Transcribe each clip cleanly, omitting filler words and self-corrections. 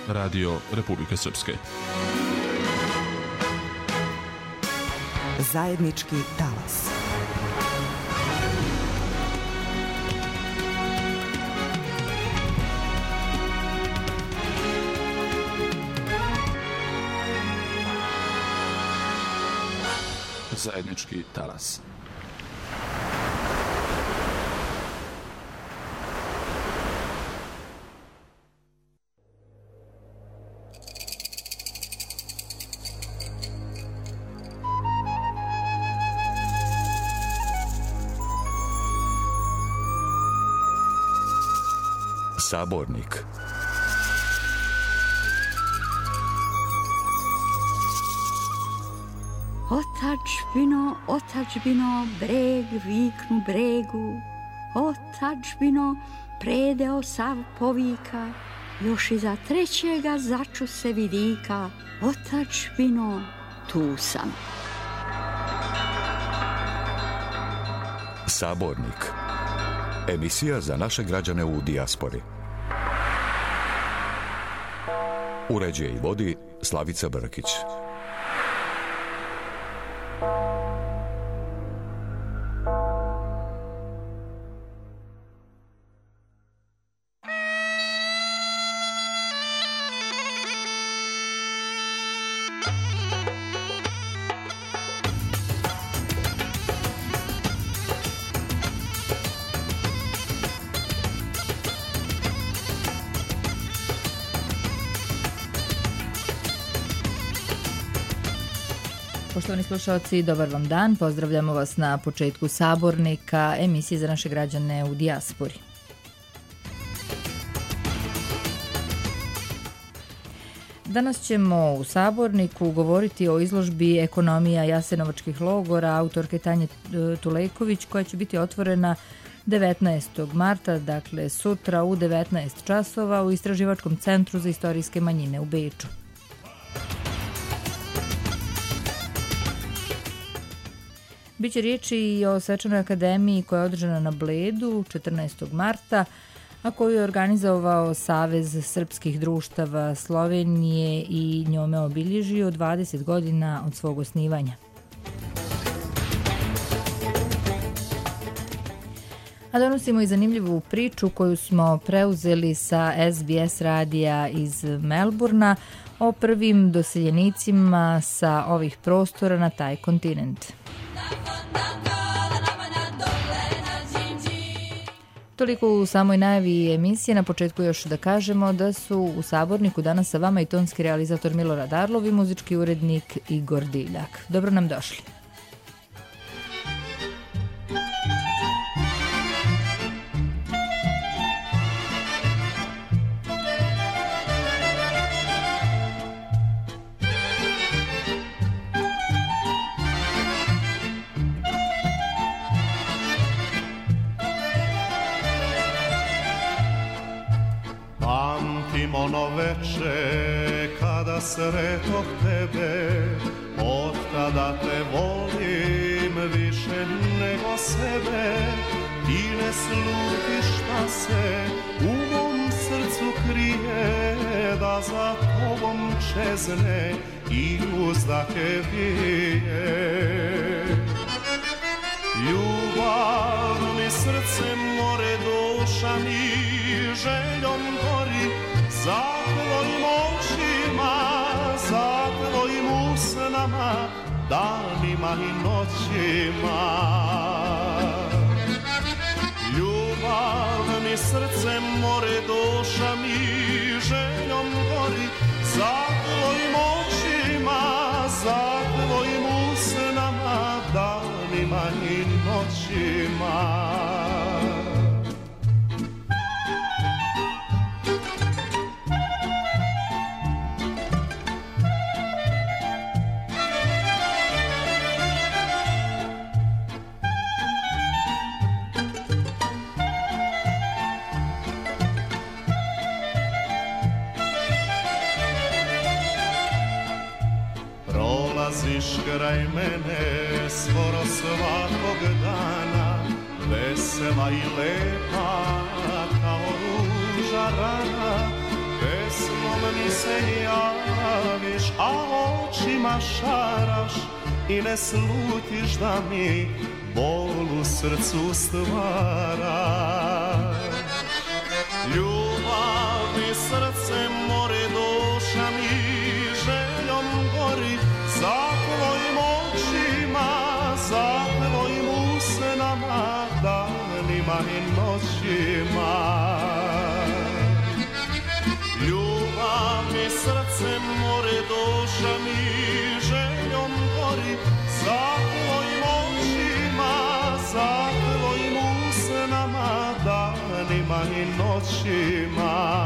Radio Republike Srpske. Zajednički talas. Zajednički talas. Sabornik. Otadžbino, otadžbino, breg viknu bregu, otadžbino, predeo sav povika, još iza trećega začu se vidika, otadžbino, tu sam. Sabornik. Emisija za naše građane u dijaspori. Uređuje i vodi Slavica Brkić. Poštovani slušalci, dobar vam dan. Pozdravljamo vas na početku Sabornika, emisije za naše građane u dijaspori. Danas ćemo u Saborniku govoriti o izložbi Ekonomija jasenovačkih logora autorke Tanje Tulejković, koja će biti otvorena 19. marta, dakle sutra u 19 časova u Istraživačkom centru za istorijske manjine u Beču. Biće riječi i o svečanoj akademiji koja je održana na Bledu 14. marta, a koju je organizovao Savez srpskih društava Slovenije i njome obilježio 20 godina od svog osnivanja. A donosimo i zanimljivu priču koju smo preuzeli sa SBS radija iz Melburna o prvim doseljenicima sa ovih prostora na taj kontinent. Toliko u samoj najavi emisije. Na početku još da kažemo da su u Saborniku danas sa vama i tonski realizator Milorad Arlov i muzički urednik Igor Divljak. Dobro nam došli. Ono veče kada sretoh tebe, od tada te volim više nego sebe. Ti ne slutiš šta se u mom srcu krije, da za tobom čezne i uzdake bije. Ljubav mi srce more, duša mi željom gori, za tvojim očima, za tvojim usnama, danima i noćima. Ljubav mi srce more, duša mi željom gori, za tvojim očima, za tvojim usnama, danima i noćima. Prolaziš kraj mene skoro svakog dana, vesela i lepa kao ruža rana, pesmom mi se javiš, a očima šaraš i ne slutiš da mi bol u srcu stvaraš. Ljubav mi srce more, duša mi željom gori, za tvojim očima, za tvojim usnama, danima i noćima. Ljubav mi srce more, duša mi željom gori, za tvojim očima, za tvojim usnama, danima i noćima.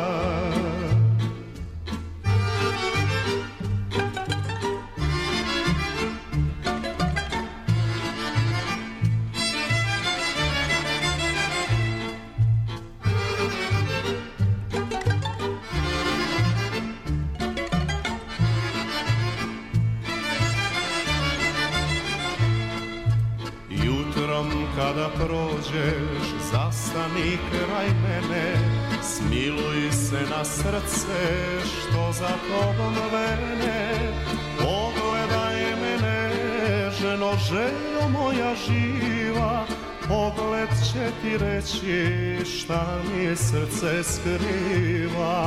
Kada prođeš, zastani kraj mene, smiluj se na srce što za tobom vene. Pogledaj mene, ženo, željo moja živa, pogled će ti reći šta mi srce skriva.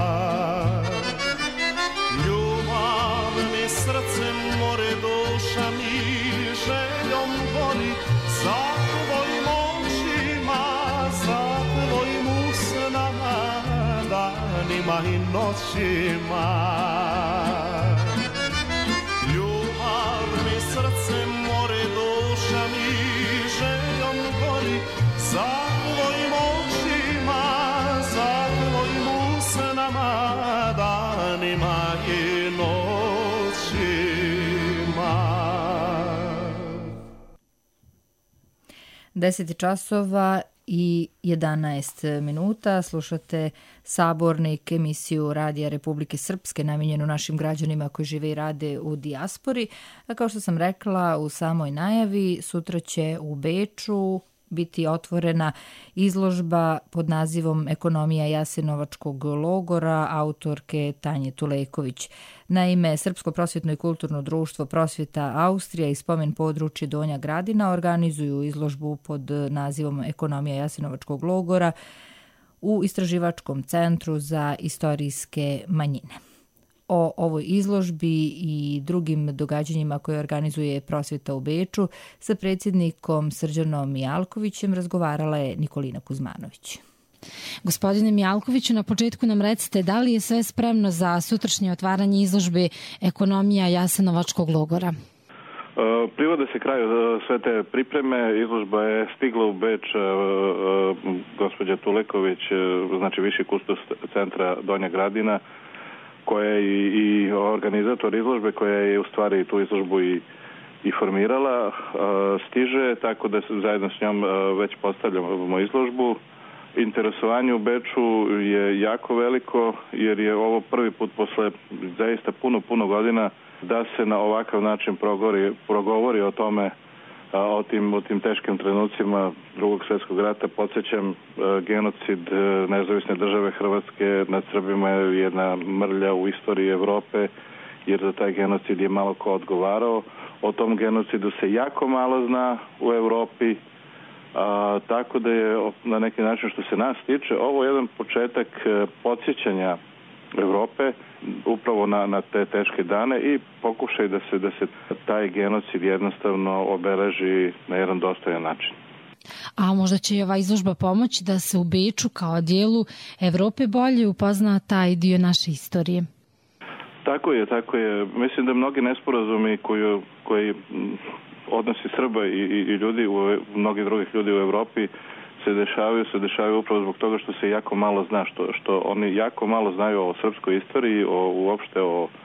Ljubav mi srce more, duša mi željom gori, za tvojim očima, za tvojim usnama, danima i noćima. Ljubav mi srce more, duša mi željom gori, za tvojim očima, za tvojim usnama, danima i noćima. 10 časova i 11 minuta. Slušate Sabornik, emisiju Radija Republike Srpske namijenjenu našim građanima koji žive i rade u dijaspori. A kao što sam rekla u samoj najavi, sutra će u Beču biti otvorena izložba pod nazivom Ekonomija Jasenovačkog logora autorke Tanje Tuleković. Naime, Srpsko prosvjetno i kulturno društvo Prosvjeta Austrija i spomen područje Donja Gradina organizuju izložbu pod nazivom Ekonomija Jasenovačkog logora u Istraživačkom centru za istorijske manjine. O ovoj izložbi i drugim događanjima koje organizuje Prosvjeta u Beču sa predsjednikom Srđanom Mijalkovićem razgovarala je Nikolina Kuzmanović. Gospodine Mijalkoviću, na početku nam recite da li je sve spremno za sutrašnje otvaranje izložbe Ekonomija Jasenovačkog logora? Privode se kraju sve te pripreme. Izložba je stigla u Beč, gospođa Tuleković, znači viši kustos centra Donja Gradina, koja je i organizator izložbe, koja je u stvari tu izložbu i formirala, stiže, tako da zajedno s njom već postavljamo izložbu. Interesovanje u Beču je jako veliko, jer je ovo prvi put posle zaista puno godina da se na ovakav način progovori o tome, o tim teškim trenucima Drugog svjetskog rata. Podsjećam, genocid nezavisne države Hrvatske nad Srbima je jedna mrlja u istoriji Evrope, jer za taj genocid je malo ko odgovarao. O tom genocidu se jako malo zna u Evropi, tako da je na neki način, što se nas tiče, ovo jedan početak podsjećanja Evrope upravo na te teške dane i pokušaj da se taj genocid jednostavno obeleži na jedan dostojan način. A možda će i ova izložba pomoći da se u Beču kao dijelu Evrope bolje upozna taj dio naše istorije? Tako je. Mislim da mnogi nesporazumi koji odnosi Srba i ljudi, mnogi drugih ljudi u Evropi se dešavaju upravo zbog toga što se jako malo zna, što oni jako malo znaju o srpskoj istoriji, uopšte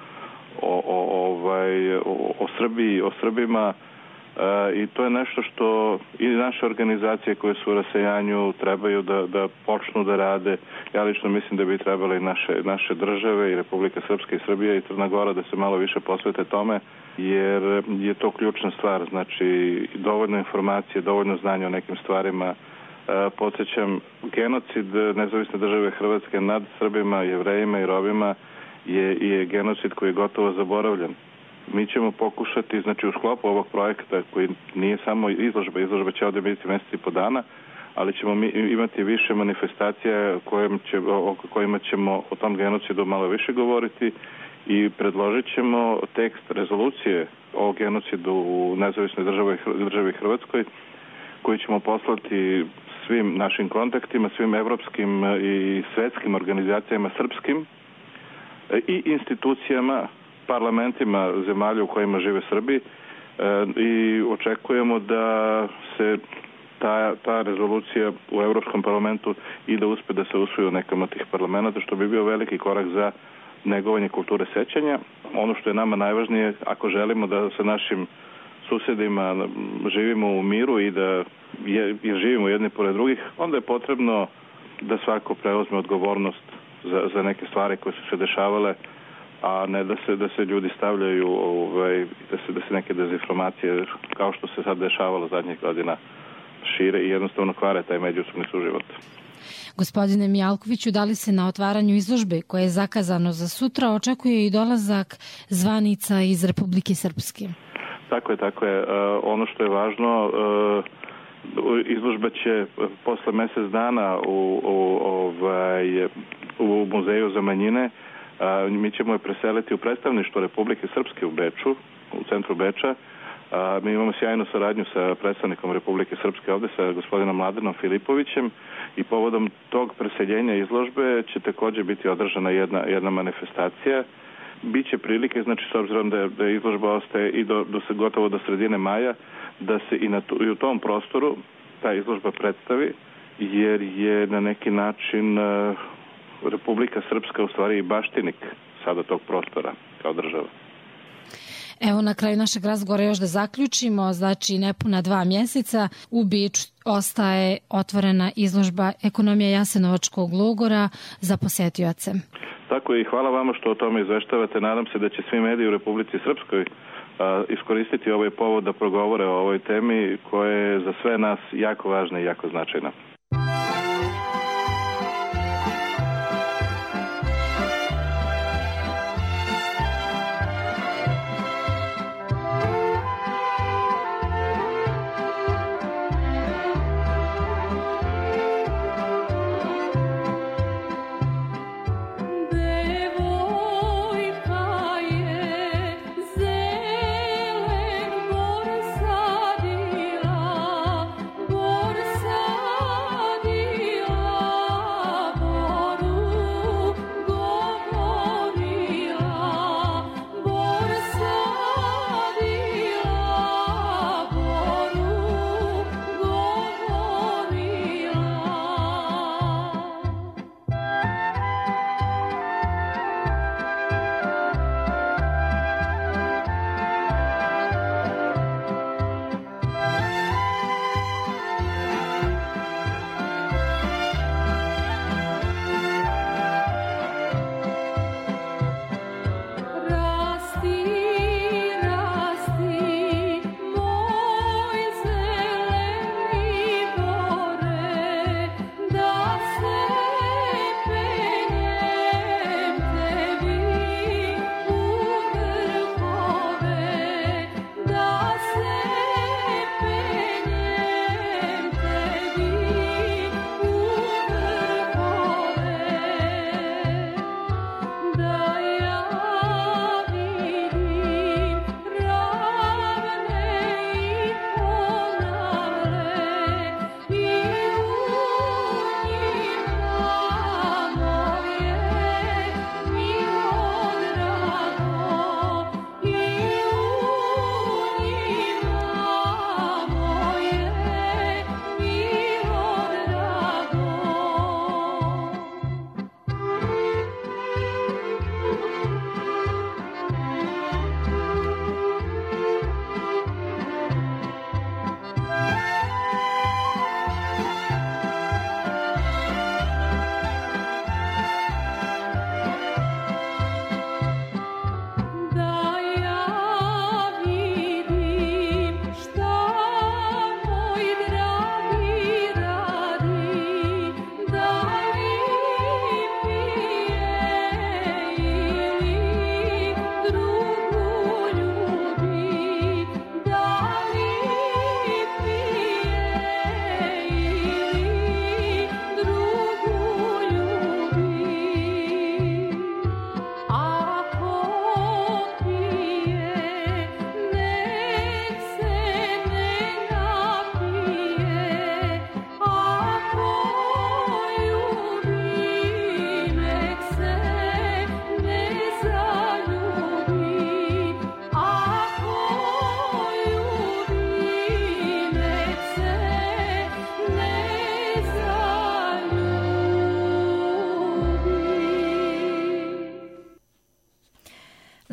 o Srbiji, o Srbima, i to je nešto što i naše organizacije koje su u rasejanju trebaju da počnu da rade. Ja lično mislim da bi trebali naše države i Republika Srpska i Srbija i Crna Gora da se malo više posvete tome, jer je to ključna stvar. Znači, dovoljno informacije, dovoljno znanja o nekim stvarima Podsjećam, genocid Nezavisne države Hrvatske nad Srbima, Jevrejima i Romima je genocid koji je gotovo zaboravljen. Mi ćemo pokušati, znači u sklopu ovog projekta koji nije samo izložba će ovdje biti mjesec i po dana, ali ćemo mi imati više manifestacija o kojima ćemo o tom genocidu malo više govoriti i predložit ćemo tekst rezolucije o genocidu u Nezavisnoj državi Hrvatskoj koji ćemo poslati svim našim kontaktima, svim evropskim i svetskim organizacijama srpskim i institucijama, parlamentima zemalja u kojima žive Srbi i očekujemo da se ta rezolucija u Evropskom parlamentu i da uspe da se usvoji u nekom od tih parlamenta, što bi bio veliki korak za negovanje kulture sećanja. Ono što je nama najvažnije, ako želimo da sa našim susedima živimo u miru i da živimo jedni pored drugih, onda je potrebno da svako preuzme odgovornost za neke stvari koje su se dešavale, a ne da se ljudi stavljaju, da se neke dezinformacije, kao što se sad dešavalo zadnjih godina, šire i jednostavno kvare taj međusobni suživot. Gospodine Mijalkoviću, da li se na otvaranju izložbe koje je zakazano za sutra očekuje i dolazak zvanica iz Republike Srpske? Tako je. Ono što je važno, izložba će posle mjesec dana u Muzeju za manjine. Mi ćemo je preseliti u predstavništvo Republike Srpske u Beču, u centru Beča. Mi imamo sjajnu saradnju sa predstavnikom Republike Srpske ovdje, sa gospodinom Mladenom Filipovićem, i povodom tog preseljenja izložbe će također biti održana jedna manifestacija. Biće prilike, znači s obzirom da izložba ostaje i gotovo do sredine maja, da se i u tom prostoru ta izložba predstavi, jer je na neki način Republika Srpska u stvari i baštinik sada tog prostora kao država. Evo na kraju našeg razgovora još da zaključimo, znači nepuna 2 mjeseca u Beču ostaje otvorena izložba Ekonomija Jasenovačkog logora za posetioce. Tako je, i hvala vama što o tome izveštavate. Nadam se da će svi mediji u Republici Srpskoj iskoristiti ovaj povod da progovore o ovoj temi koja je za sve nas jako važna i jako značajna. Borsa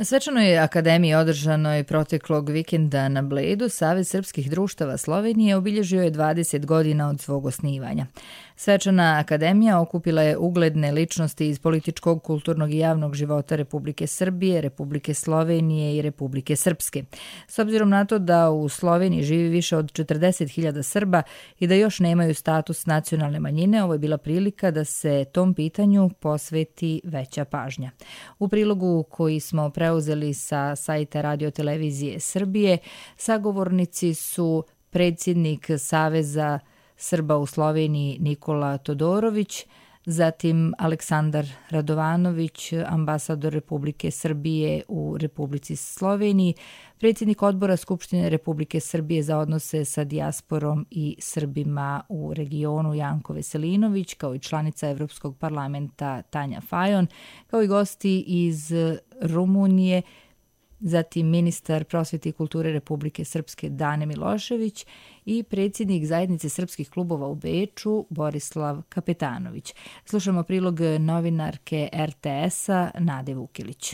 Na svečanoj akademiji održanoj proteklog vikenda na Bledu, Savez srpskih društava Slovenije obilježio je 20 godina od svog osnivanja. Svečana akademija okupila je ugledne ličnosti iz političkog, kulturnog i javnog života Republike Srbije, Republike Slovenije i Republike Srpske. S obzirom na to da u Sloveniji živi više od 40.000 Srba i da još nemaju status nacionalne manjine, ovo je bila prilika da se tom pitanju posveti veća pažnja. U prilogu koji smo preuzeli sa sajta Radio-televizije Srbije, sagovornici su predsjednik Saveza Srba u Sloveniji Nikola Todorović, zatim Aleksandar Radovanović, ambasador Republike Srbije u Republici Sloveniji, predsjednik odbora Skupštine Republike Srbije za odnose sa dijasporom i Srbima u regionu Janko Veselinović, kao i članica Evropskog parlamenta Tanja Fajon, kao i gosti iz Rumunije, zatim ministar prosvete i kulture Republike Srpske Dane Milošević i predsjednik zajednice srpskih klubova u Beču Borislav Kapetanović. Slušamo prilog novinarke RTS-a Nade Vukilić.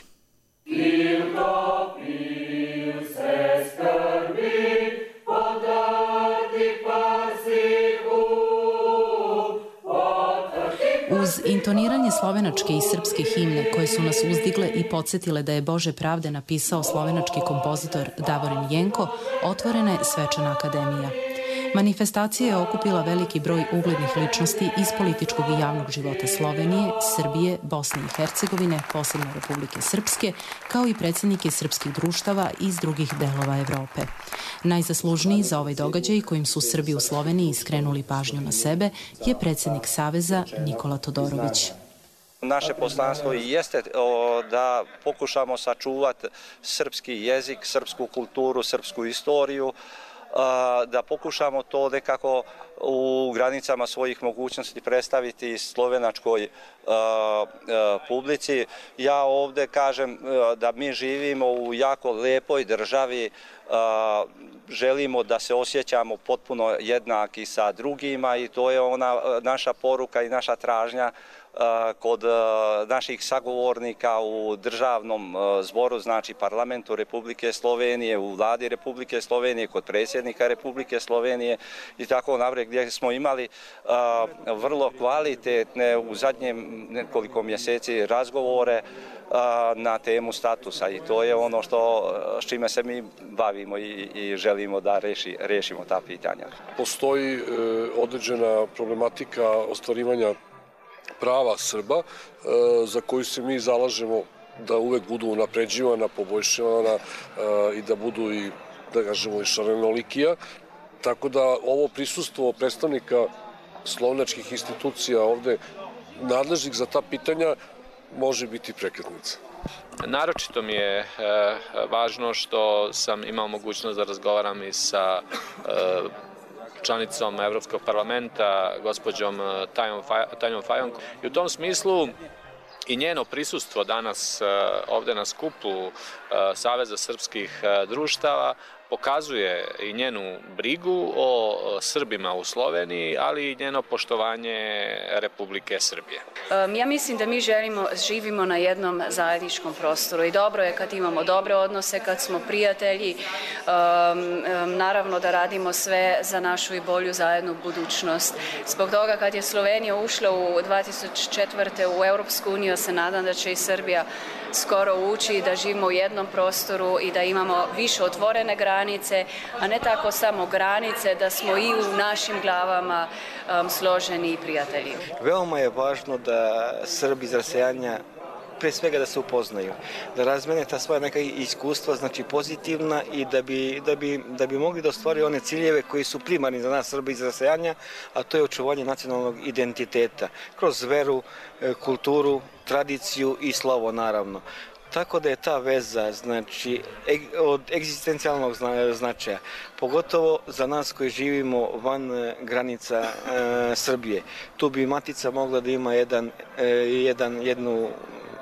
Uz intoniranje slovenačke i srpske himne koje su nas uzdigle i podsjetile da je Bože pravde napisao slovenački kompozitor Davorin Jenko, otvorena je svečana akademija. Manifestacija je okupila veliki broj uglednih ličnosti iz političkog i javnog života Slovenije, Srbije, Bosne i Hercegovine, posebno Republike Srpske, kao i predsjednike srpskih društava iz drugih delova Evrope. Najzaslužniji za ovaj događaj kojim su Srbi u Sloveniji skrenuli pažnju na sebe je predsjednik Saveza Nikola Todorović. Naše poslanstvo i jeste da pokušamo sačuvati srpski jezik, srpsku kulturu, srpsku istoriju, da pokušamo to nekako u granicama svojih mogućnosti predstaviti slovenačkoj publici. Ja ovdje kažem da mi živimo u jako lijepoj državi, želimo da se osjećamo potpuno jednaki sa drugima i to je ona naša poruka i naša tražnja kod naših sagovornika u državnom zboru, znači parlamentu Republike Slovenije, u vladi Republike Slovenije, kod predsjednika Republike Slovenije i tako naprijed, gdje smo imali vrlo kvalitetne u zadnjem nekoliko mjeseci razgovore na temu statusa i to je ono s čime se mi bavimo i želimo da rešimo ta pitanja. Postoji određena problematika ostvarivanja prava Srba za koju se mi zalažemo da uvek budu unapređivana, poboljšavana i da budu i, da kažemo, i šarenolikija. Tako da ovo prisustvo predstavnika slovenačkih institucija ovde nadležnih za ta pitanja može biti prekretnica. Naročito mi je važno što sam imao mogućnost da razgovaram i sa članicom Evropskog parlamenta, gospođom Tanjom Fajon. I u tom smislu i njeno prisustvo danas ovde na skupu Saveza srpskih društava pokazuje i njenu brigu o Srbima u Sloveniji, ali i njeno poštovanje Republike Srbije. Ja mislim da mi živimo na jednom zajedničkom prostoru i dobro je kad imamo dobre odnose, kad smo prijatelji, naravno da radimo sve za našu i bolju zajednu budućnost. Zbog toga kad je Slovenija ušla u 2004. u Europsku uniju, ja se nadam da će i Srbija skoro ući, da živimo u jednom prostoru i da imamo više otvorene granice, a ne tako samo granice, da smo i u našim glavama složeni i prijatelji. Veoma je važno da Srbi iz rasejanja pre svega da se upoznaju, da razmene ta svoja neka iskustva, znači pozitivna i da bi mogli da ostvari one ciljeve koji su primarni za nas Srbi iz rasejanja, a to je očuvanje nacionalnog identiteta, kroz veru, kulturu, tradiciju i slovo naravno. Tako da je ta veza znači, od egzistencijalnog značaja, pogotovo za nas koji živimo van granica Srbije. Tu bi Matica mogla da ima jednu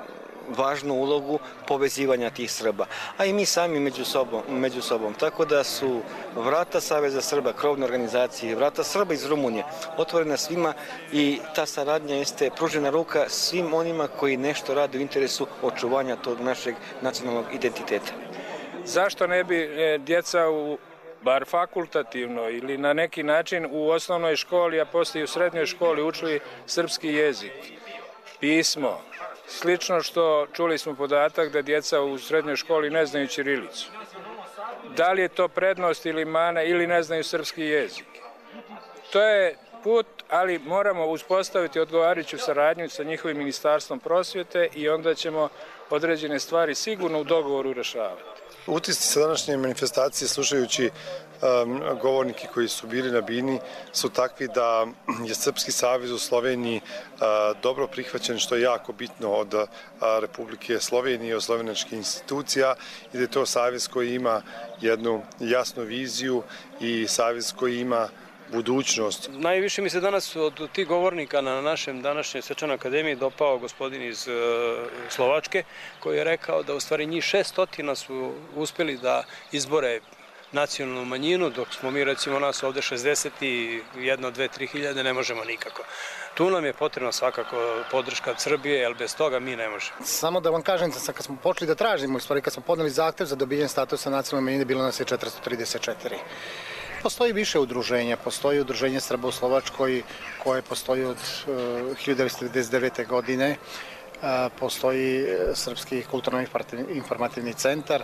važnu ulogu povezivanja tih Srba, a i mi sami među sobom. Tako da su vrata Saveza Srba, krovne organizacije, vrata Srba iz Rumunije otvorena svima i ta saradnja jeste pružena ruka svim onima koji nešto rade u interesu očuvanja tog našeg nacionalnog identiteta. Zašto ne bi djeca bar fakultativno ili na neki način u osnovnoj školi, a poslije u srednjoj školi učili srpski jezik, pismo? Slično što čuli smo podatak da djeca u srednjoj školi ne znaju ćirilicu. Da li je to prednost ili mana ili ne znaju srpski jezik? To je put, ali moramo uspostaviti odgovarajuću saradnju sa njihovim ministarstvom prosvjete i onda ćemo određene stvari sigurno u dogovoru rešavati. Utisci sa današnje manifestacije, slušajući govornike koji su bili na bini, su takvi da je Srpski savez u Sloveniji dobro prihvaćen, što je jako bitno od Republike Slovenije, od slovenačkih institucija, i da je to savez koji ima jednu jasnu viziju i savez koji ima budućnost. Najviše mi se danas od tih govornika na našem današnjoj Svečanoj akademiji dopao gospodin iz Slovačke, koji je rekao da u stvari njih 600 su uspjeli da izbore nacionalnu manjinu, dok smo mi recimo nas ovde 60 i 1, 2, 3 hiljade ne možemo nikako. Tu nam je potrebna svakako podrška od Srbije, jer bez toga mi ne možemo. Samo da vam kažem, kad smo počeli da tražimo, u stvari kad smo podneli zahtev za dobijanje statusa nacionalne manjine, bilo nas je 434. Postoji više udruženja, postoji udruženje Srba u Slovačkoj koje postoji od 1999. godine, postoji Srpski kulturno-informativni centar,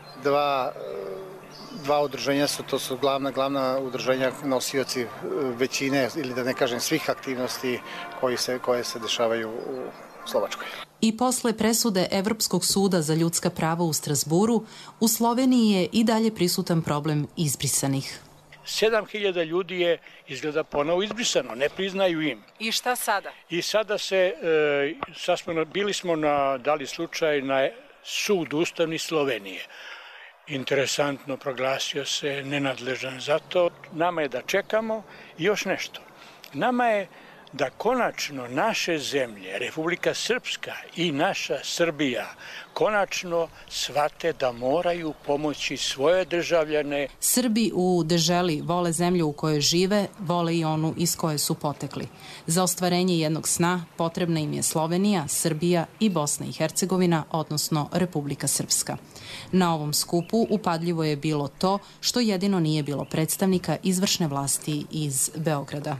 dva udruženja to su glavna udruženja nosioci većine ili da ne kažem svih aktivnosti koje se dešavaju u Slovačkoj. I posle presude Evropskog suda za ljudska prava u Strasburu, u Sloveniji je i dalje prisutan problem izbrisanih. 7.000 ljudi je izgleda ponovo izbrisano, ne priznaju im. I šta sada? I sada bili smo dali slučaj na sud Ustavni Slovenije. Interesantno, proglasio se nenadležan za to. Nama je da čekamo još nešto. Nama je da konačno naše zemlje, Republika Srpska i naša Srbija, konačno shvate da moraju pomoći svoje državljane. Srbi u deželi vole zemlju u kojoj žive, vole i onu iz koje su potekli. Za ostvarenje jednog sna potrebna im je Slovenija, Srbija i Bosna i Hercegovina, odnosno Republika Srpska. Na ovom skupu upadljivo je bilo to što jedino nije bilo predstavnika izvršne vlasti iz Beograda.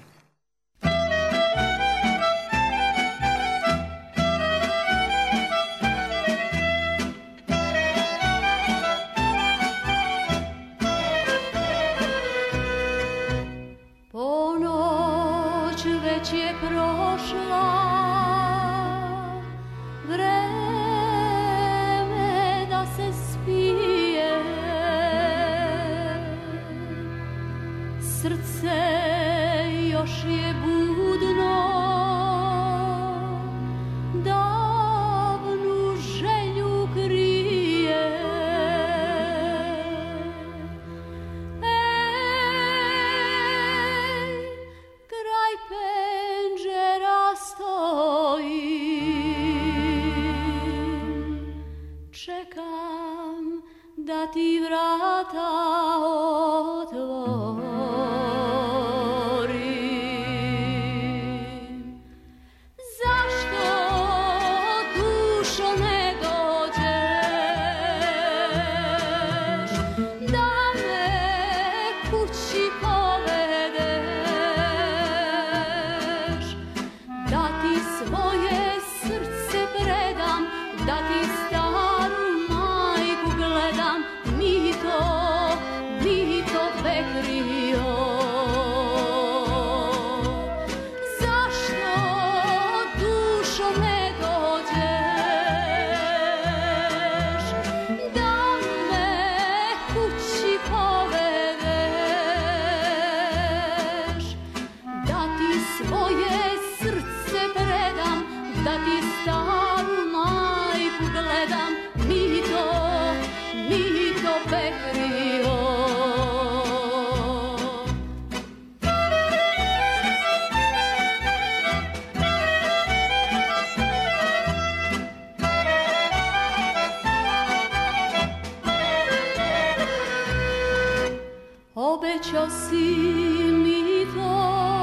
si mi to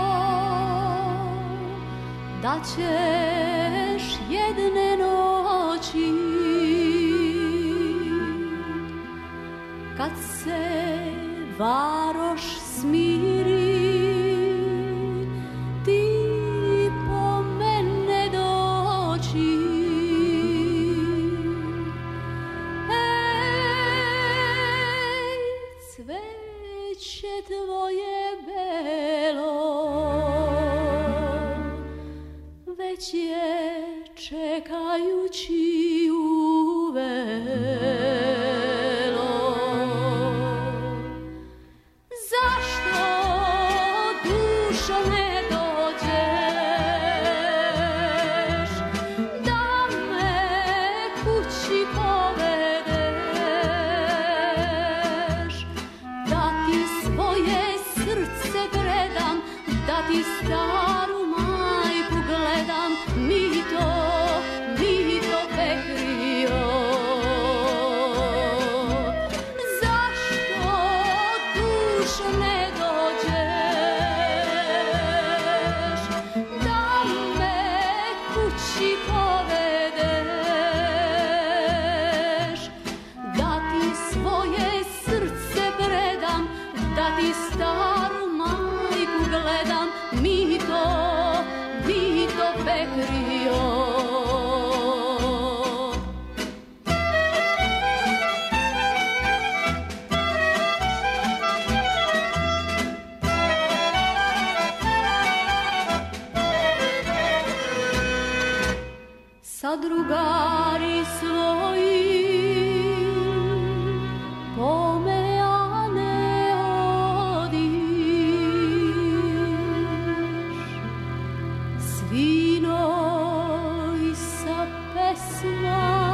da ćeš jedne noći kad se varoš smiri ti po mene doći. Ej, cveće tvoje belo već je čekajući uvelo. Zašto dušo ne dođeš da me kući povedeš, da ti svoje srce predam, da ti staru majku gledam, mi to pekrio. Zašto dušo ne dođeš da me kući povedeš, da ti svoje srce predam, da ti staru majku gledam, mi to pekrio. Sa drugari svoji pomejane odiš, svinoj sa pesma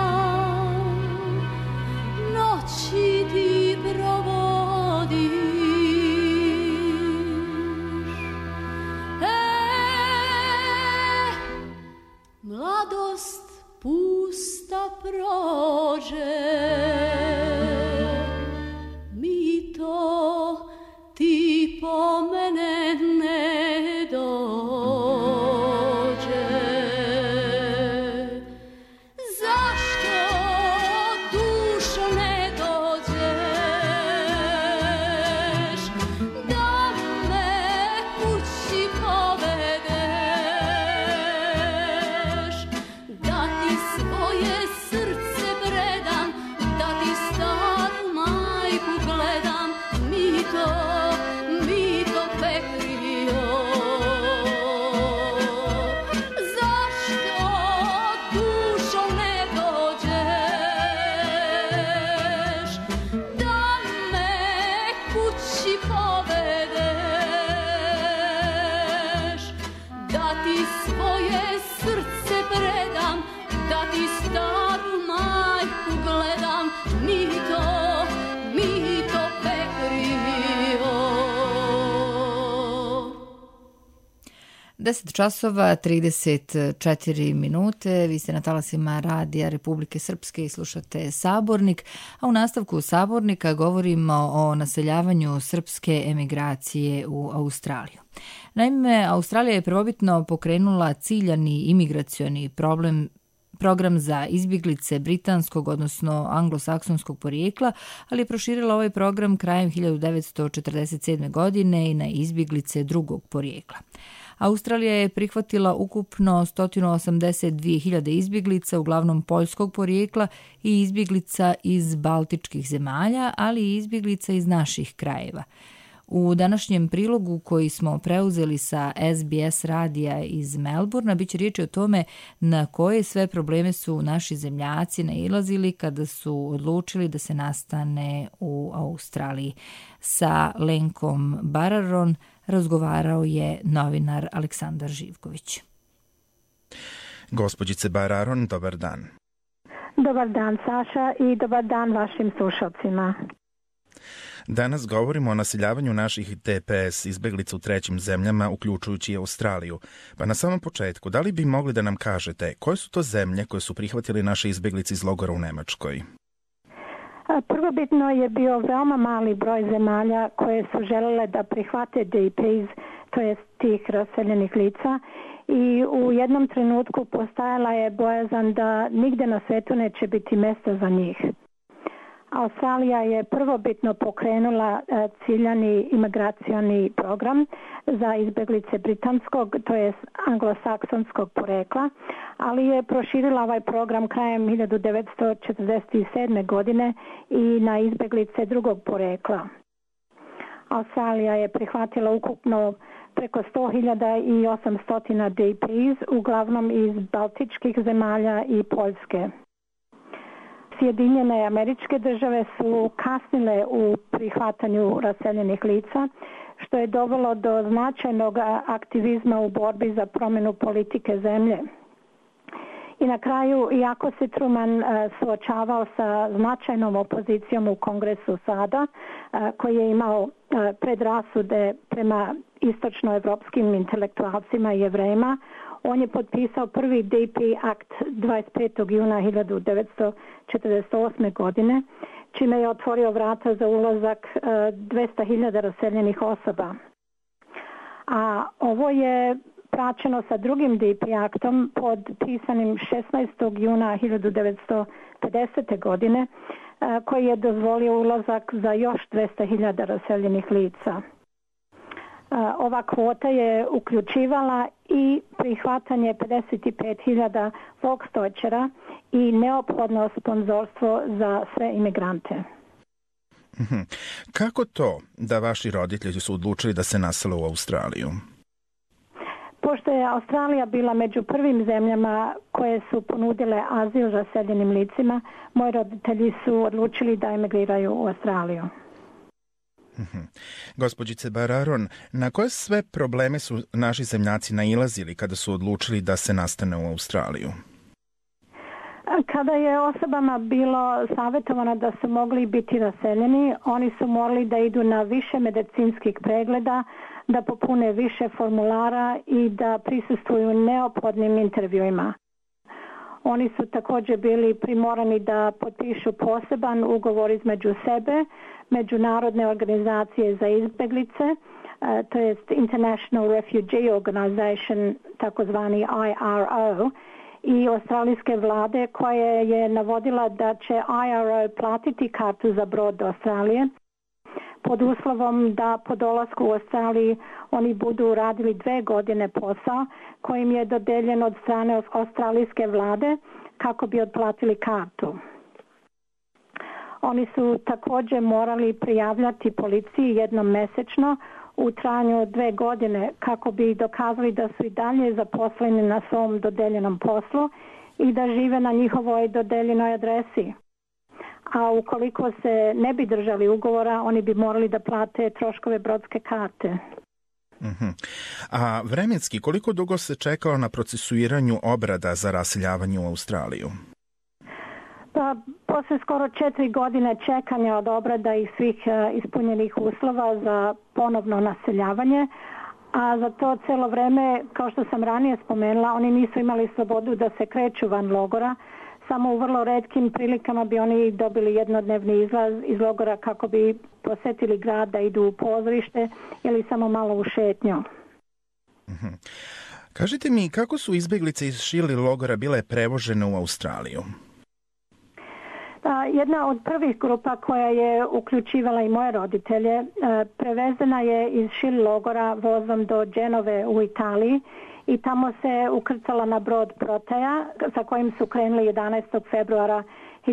noći ti provodiš. Mladost pusta prođe, mi to ti po mene ne dođe. Zašto dušo ne dođeš da me kući povedeš, da ti svoje srce predam, da ti staru majku gledam, mi to pekrio. Zašto dušo ne dođeš da me kući povedeš, da ti svoje srce predam, da ti staru majku gledam, mi to pekrio. 10 časova 34 minute, vi ste na talasima Radija Republike Srpske i slušate Sabornik, a u nastavku Sabornika govorimo o naseljavanju srpske emigracije u Australiju. Naime, Australija je prvobitno pokrenula ciljani imigracioni program za izbjeglice britanskog, odnosno anglosaksonskog porijekla, ali je proširila ovaj program krajem 1947. godine i na izbjeglice drugog porijekla. Australija je prihvatila ukupno 182.000 izbjeglica, uglavnom poljskog porijekla i izbjeglica iz baltičkih zemalja, ali i izbjeglica iz naših krajeva. U današnjem prilogu koji smo preuzeli sa SBS radija iz Melbourna biće riječi o tome na koje sve probleme su naši zemljaci nailazili kada su odlučili da se nastane u Australiji. Sa Lenkom Bararon razgovarao je novinar Aleksandar Živković. Gospođice Bararon, dobar dan. Dobar dan, Saša, i dobar dan vašim slušalcima. Danas govorimo o naseljavanju naših TPS izbeglica u trećim zemljama, uključujući i Australiju. Pa na samom početku, da li bi mogli da nam kažete koje su to zemlje koje su prihvatili naše izbeglice iz logora u Nemačkoj? Prvobitno je bio veoma mali broj zemalja koje su želele da prihvate DPs, to jest tih raseljenih lica, i u jednom trenutku postajala je bojazan da nigde na svetu neće biti mjesta za njih. Australija je prvobitno pokrenula ciljani imigracioni program za izbjeglice britanskog, to jest anglosaksonskog porekla, ali je proširila ovaj program krajem 1947. godine i na izbjeglice drugog porekla. Australija je prihvatila ukupno preko 100.800 DPs, uglavnom iz Baltičkih zemalja i Poljske. Sjedinjene Američke Države su kasnile u prihvatanju raseljenih lica, što je dovelo do značajnog aktivizma u borbi za promjenu politike zemlje. I na kraju, iako se Truman suočavao sa značajnom opozicijom u Kongresu sada, koji je imao predrasude prema istočnoevropskim intelektualcima i Jevrejima, on je potpisao prvi DP akt 25. juna 1948. godine, čime je otvorio vrata za ulazak 200.000 raseljenih osoba. A ovo je praćeno sa drugim DP aktom podpisanim 16. juna 1950. godine, koji je dozvolio ulazak za još 200.000 raseljenih lica. Ova kvota je uključivala i prihvatanje 55.000 Volksdeutschera i neophodno sponzorstvo za sve imigrante. Kako to da vaši roditelji su odlučili da se nasele u Australiju? Pošto je Australija bila među prvim zemljama koje su ponudile azil raseljenim licima, moji roditelji su odlučili da emigriraju u Australiju. Gospođice Bararon, na koje sve probleme su naši zemljaci nailazili kada su odlučili da se nastane u Australiju? Kada je osobama bilo savjetovano da su mogli biti raseljeni, oni su morali da idu na više medicinskih pregleda, da popune više formulara i da prisustvuju neophodnim intervjuima. Oni su također bili primorani da potpišu poseban ugovor između sebe, Međunarodne organizacije za izbjeglice, to jest International Refugee Organization, takozvani IRO, i australijske vlade koja je navodila da će IRO platiti kartu za brod do Australije pod uslovom da po dolasku u Australiji oni budu radili 2 godine posao kojim je dodeljen od strane australijske vlade kako bi otplatili kartu. Oni su također morali prijavljati policiji jednom mjesečno u trajanju 2 godine kako bi dokazali da su i dalje zaposleni na svom dodeljenom poslu i da žive na njihovoj dodeljenoj adresi. A ukoliko se ne bi držali ugovora, oni bi morali da plate troškove brodske karte. A vremenski, koliko dugo se čekalo na procesuiranju obrada za raseljavanje u Australiju? Pa, posle skoro 4 godine čekanja od obrada i svih ispunjenih uslova za ponovno naseljavanje, a za to celo vreme, kao što sam ranije spomenula, oni nisu imali slobodu da se kreću van logora. Samo u vrlo retkim prilikama bi oni dobili jednodnevni izlaz iz logora kako bi posetili grad, da idu u pozorište ili samo malo u šetnju. Kažite mi, kako su izbjeglice iz Šili logora bile prevožene u Australiju? Jedna od prvih grupa koja je uključivala i moje roditelje prevezena je iz Šili logora vozom do Genove u Italiji i tamo se ukrcala na brod Proteja sa kojim su krenuli 11. februara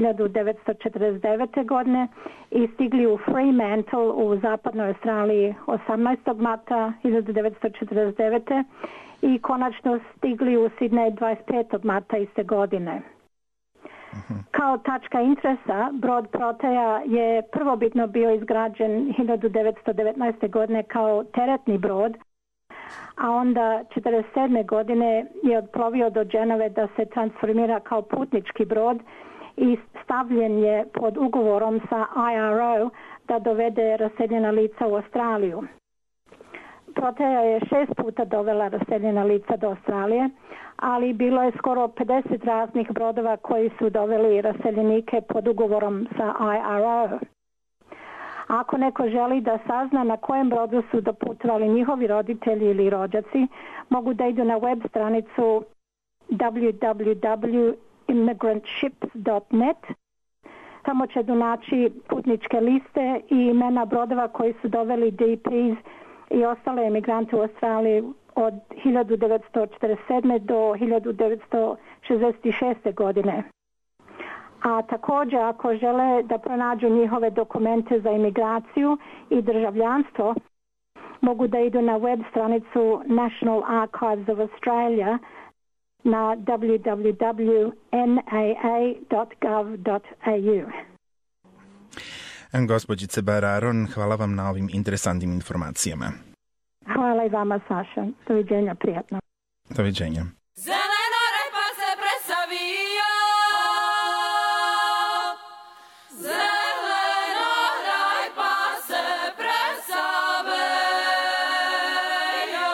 1949. godine i stigli u Fremantle u zapadnoj Australiji 18. marta 1949. i konačno stigli u Sidney 25. marta iste godine. Kao tačka interesa, brod Proteja je prvobitno bio izgrađen 1919. godine kao teretni brod, a onda 1947. godine je odplovio do Genove da se transformira kao putnički brod i stavljen je pod ugovorom sa IRO da dovede raseljena lica u Australiju. Proteja je 6 puta dovela raseljena lica do Australije, ali bilo je skoro 50 raznih brodova koji su doveli raseljenike pod ugovorom sa IRO. Ako neko želi da sazna na kojem brodu su doputovali njihovi roditelji ili rođaci, mogu da idu na web stranicu www.immigrantShips.net. Tamo će naći putničke liste i imena brodova koji su doveli DPs i ostale emigrante u Australiji od 1947. do 1966. godine. A također ako žele da pronađu njihove dokumente za imigraciju i državljanstvo, mogu da idu na web stranicu National Archives of Australia na www.naa.gov.au. Gospođice Bar-Aron, hvala vam na ovim interesantnim informacijama. Hvala i vama, Saša. Doviđenja, prijatno. Doviđenja. Zeleno repa se presavija, zeleno repa se presaveja.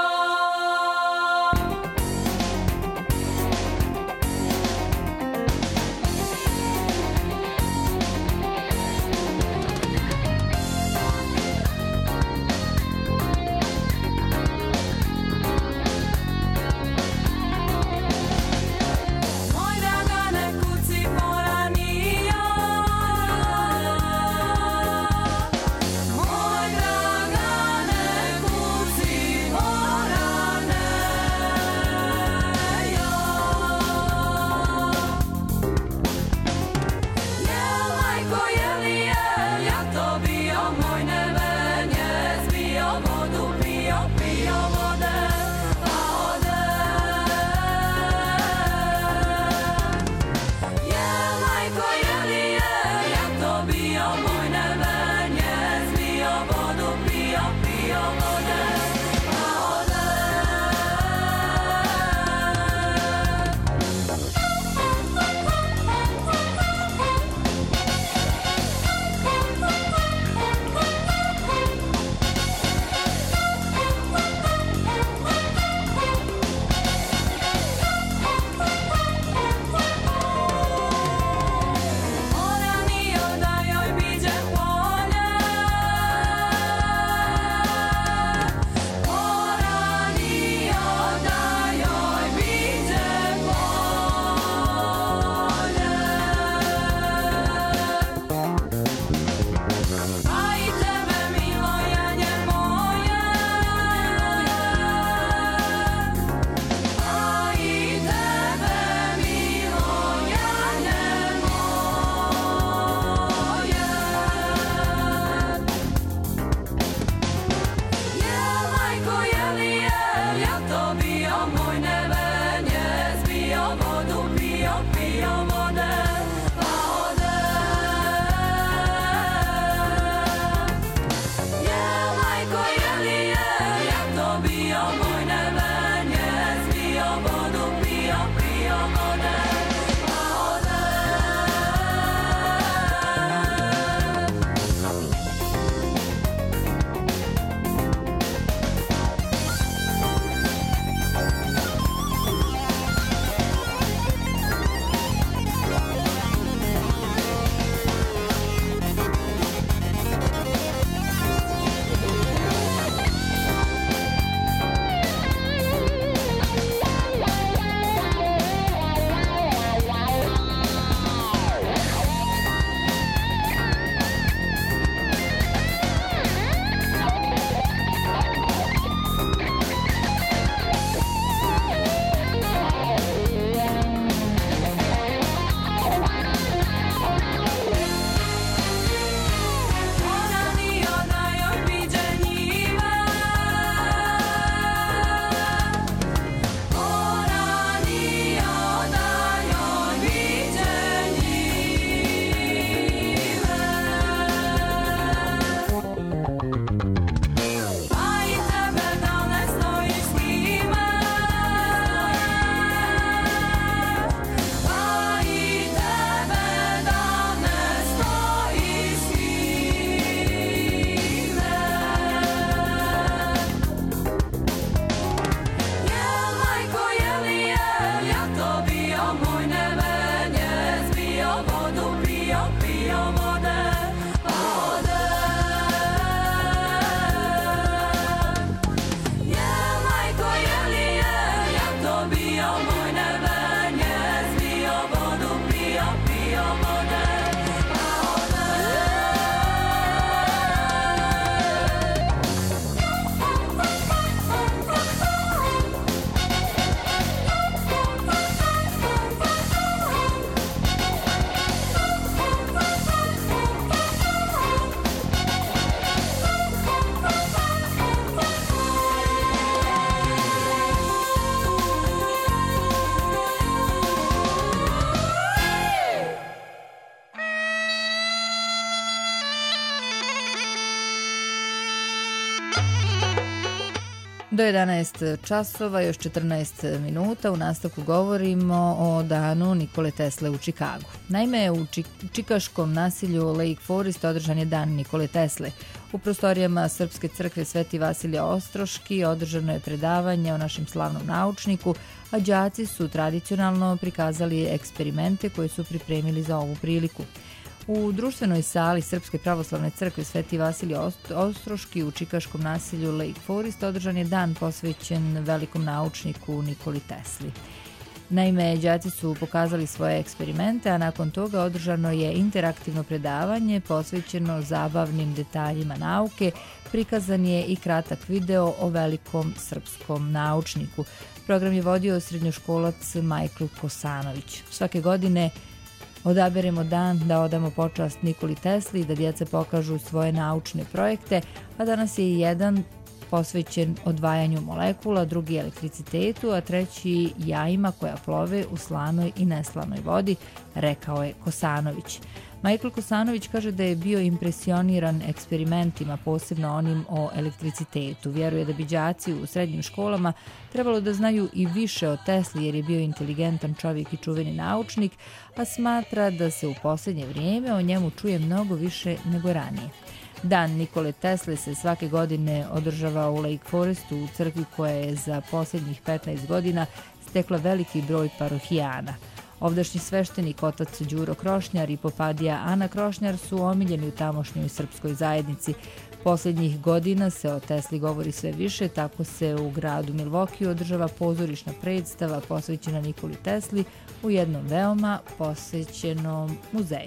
Do 11 časova, još 14 minuta, u nastavku govorimo o danu Nikole Tesle u Čikagu. Naime, u čikaškom naselju Lake Forest održan je dan Nikole Tesle. U prostorijama Srpske crkve Sveti Vasilije Ostroški održano je predavanje o našem slavnom naučniku, a đaci su tradicionalno prikazali eksperimente koje su pripremili za ovu priliku. U društvenoj sali Srpske pravoslavne crkve Sveti Vasilije Ostroški u čikaškom naselju Lake Forest održan je dan posvećen velikom naučniku Nikoli Tesli. Naime, đaci su pokazali svoje eksperimente, a nakon toga održano je interaktivno predavanje posvećeno zabavnim detaljima nauke. Prikazan je i kratak video o velikom srpskom naučniku. Program je vodio srednjoškolac Majkl Kosanović. Svake godine odaberemo dan da odamo počast Nikoli Tesli i da djeca pokažu svoje naučne projekte, a danas je jedan posvećen odvajanju molekula, drugi elektricitetu, a treći jajima koja plove u slanoj i neslanoj vodi, rekao je Kosanović. Majkl Kosanović kaže da je bio impresioniran eksperimentima, posebno onim o elektricitetu. Vjeruje da bi đaci u srednjim školama trebalo da znaju i više o Tesli jer je bio inteligentan čovjek i čuveni naučnik, a smatra da se u posljednje vrijeme o njemu čuje mnogo više nego ranije. Dan Nikole Tesle se svake godine održava u Lake Forestu, u crkvi koja je za posljednjih 15 godina stekla veliki broj parohijana. Ovdašnji sveštenik otac Đuro Krošnjar i popadija Ana Krošnjar su omiljeni u tamošnjoj srpskoj zajednici. Posljednjih godina se o Tesli govori sve više, tako se u gradu Milwaukee održava pozorišna predstava posvećena Nikoli Tesli u jednom veoma posvećenom muzeju.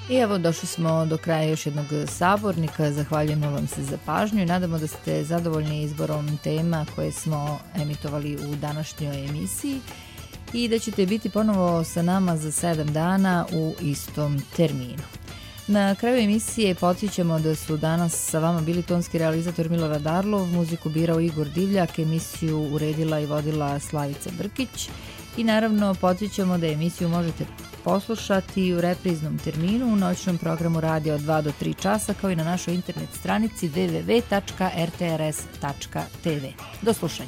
I evo došli smo do kraja još jednog sabornika, zahvaljujemo vam se za pažnju i nadamo da ste zadovoljni izborom tema koje smo emitovali u današnjoj emisiji i da ćete biti ponovo sa nama za 7 dana u istom terminu. Na kraju emisije podsjećamo da su danas sa vama bili tonski realizator Milorad Arlov, muziku birao Igor Divljak, emisiju uredila i vodila Slavica Brkić i naravno podsjećamo da emisiju možete poslušati u repriznom terminu u noćnom programu radija od 2 do 3 časa kao i na našoj internet stranici www.rtrs.tv. Do slušanja.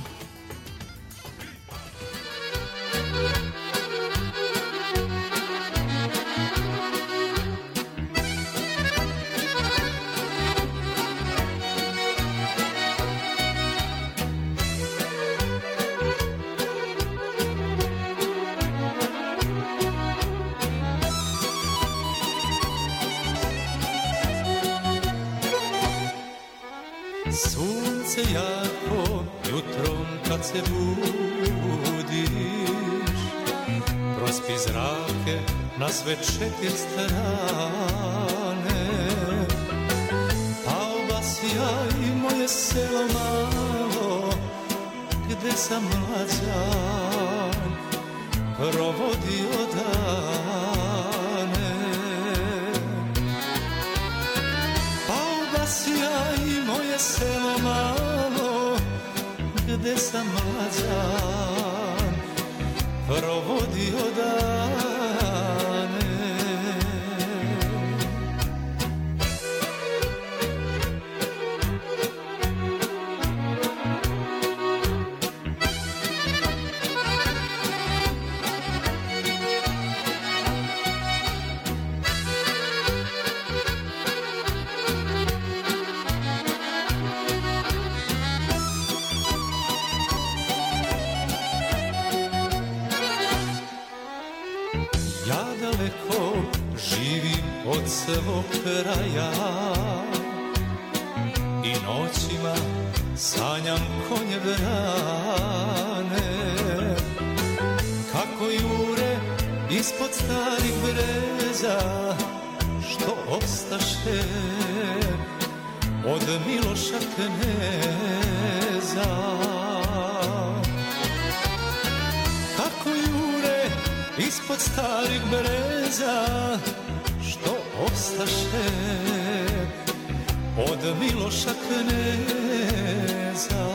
Sunce jako jutrom kad se budiš, prospi zrake na sve 4 strane, pa obasja i moje selo malo, gde sam mlađan provodio dane. Pa obasja i moje selo malo, gde sam mlađan provodio dane. Od svog kraja i noćima sanjam konje vrane, kako jure ispod starih breza, što ostaše od Miloša kneza. Kako jure ispod starih breza, što ostaše od Miloša kneza.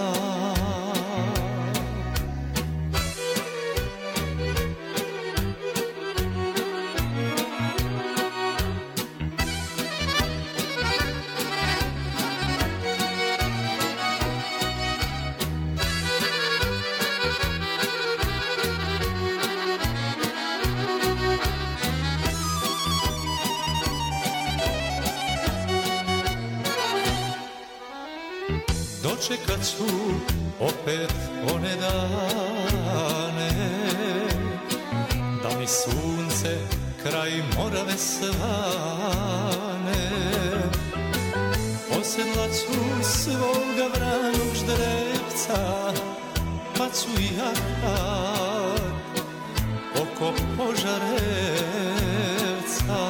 Dočekat ću opet one dane, da mi sunce kraj Morave svane. Posedlat ću svoga vranog ždrevca, pa ću jahat oko Požarevca.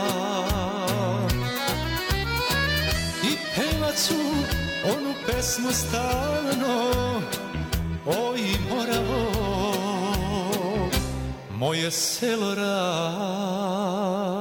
I pevat ću onu pesmu stalno, oj Moravo, moje selo ravno.